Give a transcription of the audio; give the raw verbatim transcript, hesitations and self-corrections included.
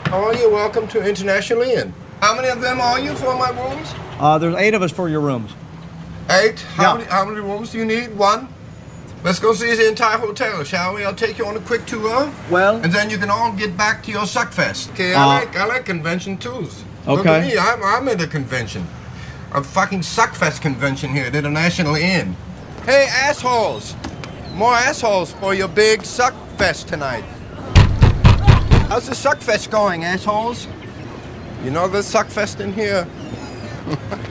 How are you? Welcome to International Inn. How many of them are you for my rooms? Uh, there's eight of us for your rooms. Eight? How, Yeah. many, how many rooms do you need? One? Let's go see the entire hotel, shall we? I'll take you on a quick tour. Well, And then you can all get back to your suckfest. Okay, I Uh, like I like convention tours. Look Okay. at me, I'm, I'm at a convention. A fucking suckfest convention here at International Inn. Hey, assholes! More assholes for your big suckfest tonight. How's the suckfest going, assholes? You know the suckfest in here?